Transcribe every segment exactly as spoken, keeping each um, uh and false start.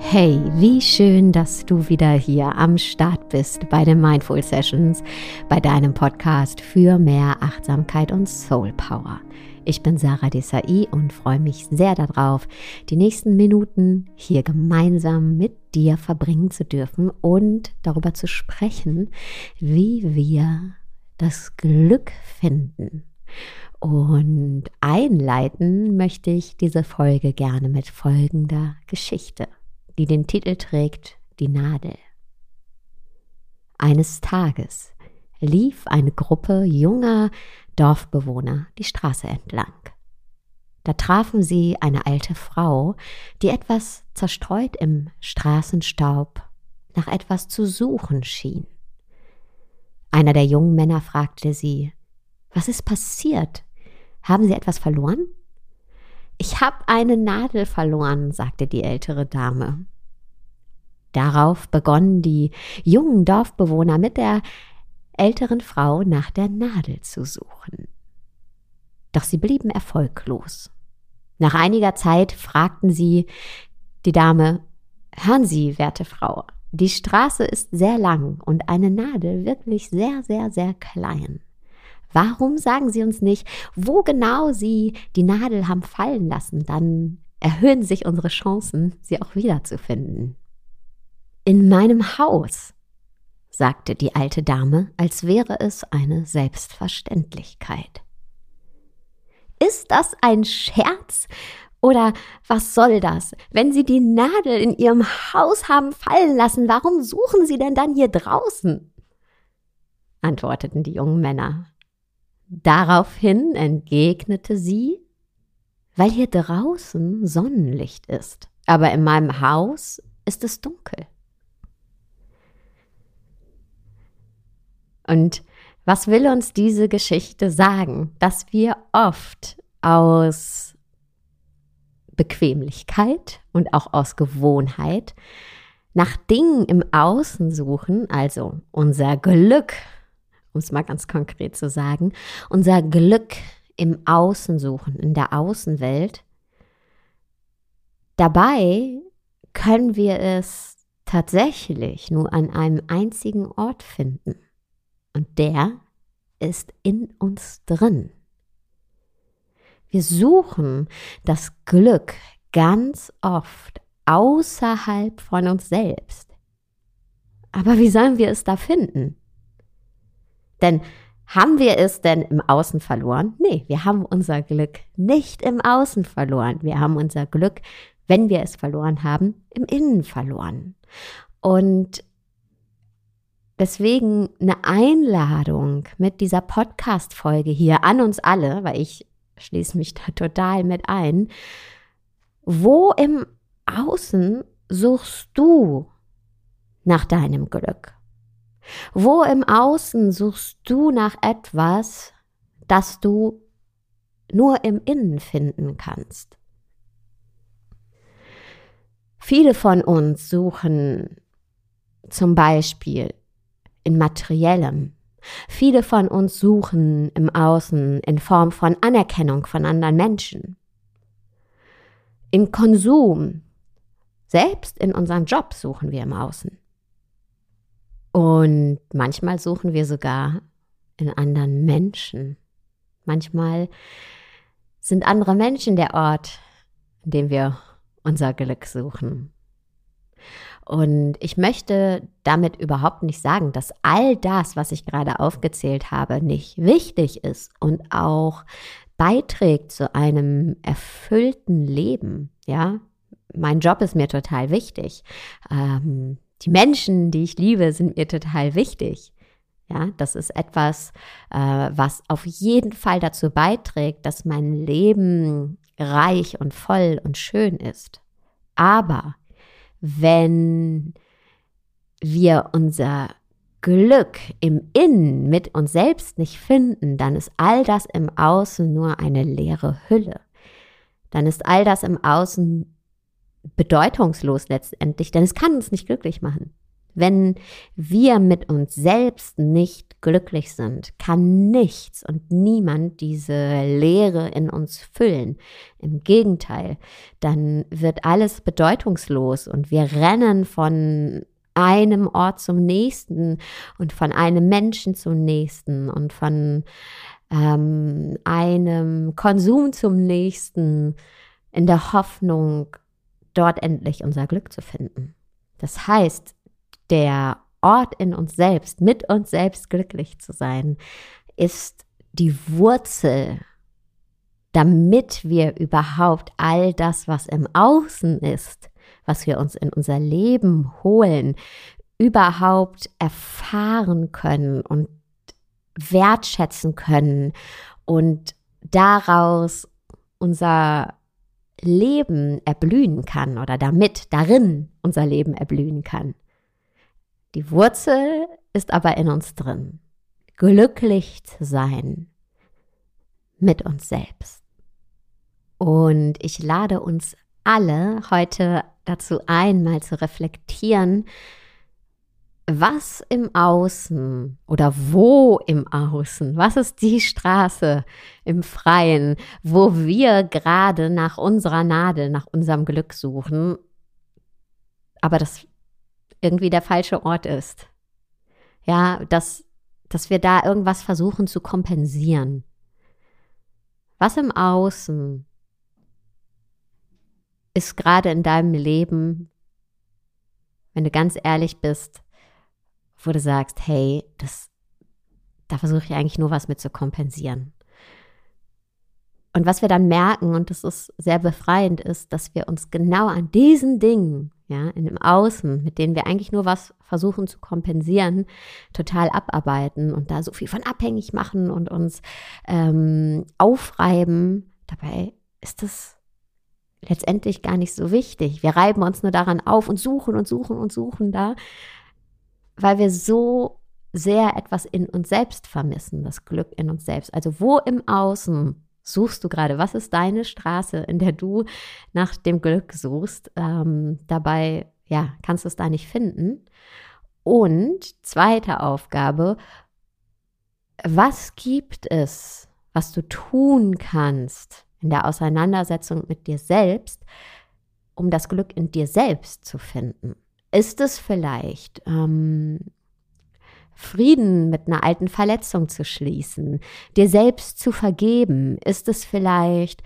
Hey, wie schön, dass du wieder hier am Start bist bei den Mindful Sessions, bei deinem Podcast für mehr Achtsamkeit und Soul Power. Ich bin Sarah Desai und freue mich sehr darauf, die nächsten Minuten hier gemeinsam mit dir verbringen zu dürfen und darüber zu sprechen, wie wir das Glück finden. Und einleiten möchte ich diese Folge gerne mit folgender Geschichte, die den Titel trägt, die Nadel. Eines Tages lief eine Gruppe junger Dorfbewohner die Straße entlang. Da trafen sie eine alte Frau, die etwas zerstreut im Straßenstaub nach etwas zu suchen schien. Einer der jungen Männer fragte sie: Was ist passiert? Haben Sie etwas verloren? Ich habe eine Nadel verloren, sagte die ältere Dame. Darauf begonnen die jungen Dorfbewohner mit der älteren Frau nach der Nadel zu suchen. Doch sie blieben erfolglos. Nach einiger Zeit fragten sie die Dame: Hören Sie, werte Frau, die Straße ist sehr lang und eine Nadel wirklich sehr, sehr, sehr klein. Warum sagen Sie uns nicht, wo genau Sie die Nadel haben fallen lassen? Dann erhöhen sich unsere Chancen, sie auch wiederzufinden. In meinem Haus, sagte die alte Dame, als wäre es eine Selbstverständlichkeit. Ist das ein Scherz? Oder was soll das? Wenn Sie die Nadel in Ihrem Haus haben fallen lassen, warum suchen Sie denn dann hier draußen? Antworteten die jungen Männer. Daraufhin entgegnete sie: Weil hier draußen Sonnenlicht ist, aber in meinem Haus ist es dunkel. Und was will uns diese Geschichte sagen? Dass wir oft aus Bequemlichkeit und auch aus Gewohnheit nach Dingen im Außen suchen, also unser Glück, um es mal ganz konkret zu sagen, unser Glück im Außen suchen, in der Außenwelt. Dabei können wir es tatsächlich nur an einem einzigen Ort finden. Und der ist in uns drin. Wir suchen das Glück ganz oft außerhalb von uns selbst. Aber wie sollen wir es da finden? Denn haben wir es denn im Außen verloren? Nee, wir haben unser Glück nicht im Außen verloren. Wir haben unser Glück, wenn wir es verloren haben, im Innen verloren. Und deswegen eine Einladung mit dieser Podcast-Folge hier an uns alle, weil ich schließe mich da total mit ein. Wo im Außen suchst du nach deinem Glück? Wo im Außen suchst du nach etwas, das du nur im Innen finden kannst? Viele von uns suchen zum Beispiel in Materiellem. Viele von uns suchen im Außen in Form von Anerkennung von anderen Menschen. In Konsum. Selbst in unserem Job suchen wir im Außen. Und manchmal suchen wir sogar in anderen Menschen. Manchmal sind andere Menschen der Ort, in dem wir unser Glück suchen. Und ich möchte damit überhaupt nicht sagen, dass all das, was ich gerade aufgezählt habe, nicht wichtig ist und auch beiträgt zu einem erfüllten Leben. Ja, mein Job ist mir total wichtig. Ähm, Die Menschen, die ich liebe, sind mir total wichtig. Ja, das ist etwas, äh, was auf jeden Fall dazu beiträgt, dass mein Leben reich und voll und schön ist. Aber wenn wir unser Glück im Innen mit uns selbst nicht finden, dann ist all das im Außen nur eine leere Hülle. Dann ist all das im Außen bedeutungslos letztendlich, denn es kann uns nicht glücklich machen. Wenn wir mit uns selbst nicht glücklich sind, kann nichts und niemand diese Leere in uns füllen. Im Gegenteil, dann wird alles bedeutungslos und wir rennen von einem Ort zum nächsten und von einem Menschen zum nächsten und von ähm, einem Konsum zum nächsten in der Hoffnung, dort endlich unser Glück zu finden. Das heißt, der Ort in uns selbst, mit uns selbst glücklich zu sein, ist die Wurzel, damit wir überhaupt all das, was im Außen ist, was wir uns in unser Leben holen, überhaupt erfahren können und wertschätzen können und daraus unser Leben erblühen kann oder damit, darin unser Leben erblühen kann. Die Wurzel ist aber in uns drin. Glücklich zu sein mit uns selbst. Und ich lade uns alle heute dazu ein, mal zu reflektieren, was im Außen oder wo im Außen, was ist die Straße im Freien, wo wir gerade nach unserer Nadel, nach unserem Glück suchen, aber das irgendwie der falsche Ort ist. Ja, dass, dass wir da irgendwas versuchen zu kompensieren. Was im Außen ist gerade in deinem Leben, wenn du ganz ehrlich bist, wo du sagst, hey, das, da versuche ich eigentlich nur was mit zu kompensieren. Und was wir dann merken, und das ist sehr befreiend, ist, dass wir uns genau an diesen Dingen, ja, in dem Außen, mit denen wir eigentlich nur was versuchen zu kompensieren, total abarbeiten und da so viel von abhängig machen und uns ähm, aufreiben. Dabei ist das letztendlich gar nicht so wichtig. Wir reiben uns nur daran auf und suchen und suchen und suchen da, weil wir so sehr etwas in uns selbst vermissen, das Glück in uns selbst. Also wo im Außen suchst du gerade? Was ist deine Straße, in der du nach dem Glück suchst? Ähm, dabei, ja, kannst du es da nicht finden. Und zweite Aufgabe, was gibt es, was du tun kannst in der Auseinandersetzung mit dir selbst, um das Glück in dir selbst zu finden? Ist es vielleicht ähm, Frieden mit einer alten Verletzung zu schließen, dir selbst zu vergeben? Ist es vielleicht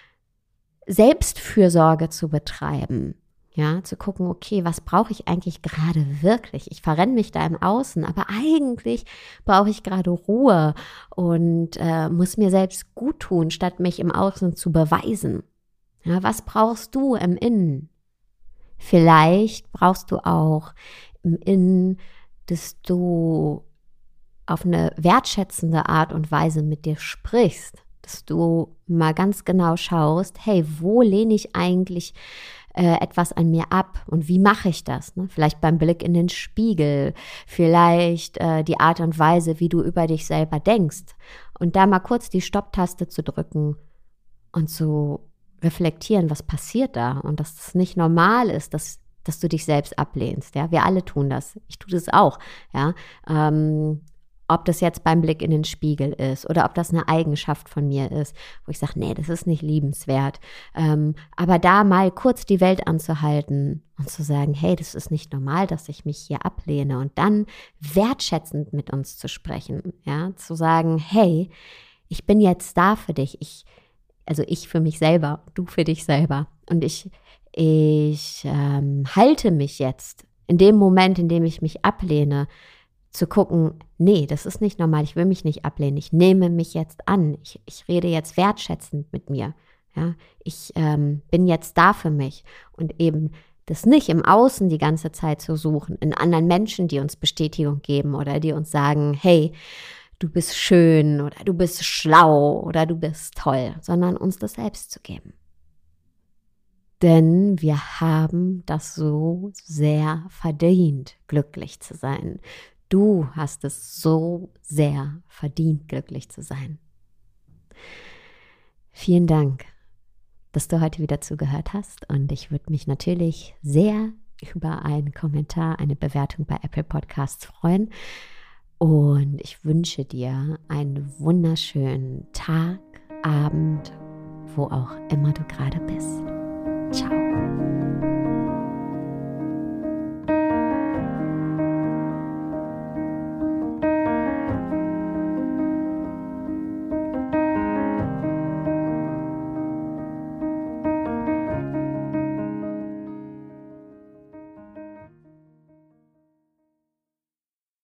Selbstfürsorge zu betreiben? Ja, zu gucken, okay, was brauche ich eigentlich gerade wirklich? Ich verrenne mich da im Außen, aber eigentlich brauche ich gerade Ruhe und äh, muss mir selbst gut tun, statt mich im Außen zu beweisen. Ja, was brauchst du im Innen? Vielleicht brauchst du auch im Innen, dass du auf eine wertschätzende Art und Weise mit dir sprichst, dass du mal ganz genau schaust, hey, wo lehne ich eigentlich äh, etwas an mir ab und wie mache ich das? Ne? Vielleicht beim Blick in den Spiegel, vielleicht äh, die Art und Weise, wie du über dich selber denkst und da mal kurz die Stopptaste zu drücken und zu reflektieren, was passiert da und dass es nicht normal ist, dass, dass du dich selbst ablehnst. Ja, wir alle tun das. Ich tue das auch. Ja, ähm, ob das jetzt beim Blick in den Spiegel ist oder ob das eine Eigenschaft von mir ist, wo ich sage, nee, das ist nicht liebenswert. Ähm, aber da mal kurz die Welt anzuhalten und zu sagen, hey, das ist nicht normal, dass ich mich hier ablehne und dann wertschätzend mit uns zu sprechen. Ja, zu sagen, hey, ich bin jetzt da für dich. Ich Also ich für mich selber, du für dich selber. Und ich, ich ähm, halte mich jetzt in dem Moment, in dem ich mich ablehne, zu gucken, nee, das ist nicht normal, ich will mich nicht ablehnen, ich nehme mich jetzt an, ich, ich rede jetzt wertschätzend mit mir. Ja? Ich ähm, bin jetzt da für mich und eben das nicht im Außen die ganze Zeit zu suchen, in anderen Menschen, die uns Bestätigung geben oder die uns sagen, hey, du bist schön oder du bist schlau oder du bist toll, sondern uns das selbst zu geben. Denn wir haben das so sehr verdient, glücklich zu sein. Du hast es so sehr verdient, glücklich zu sein. Vielen Dank, dass du heute wieder zugehört hast und ich würde mich natürlich sehr über einen Kommentar, eine Bewertung bei Apple Podcasts freuen. Und ich wünsche dir einen wunderschönen Tag, Abend, wo auch immer du gerade bist. Ciao.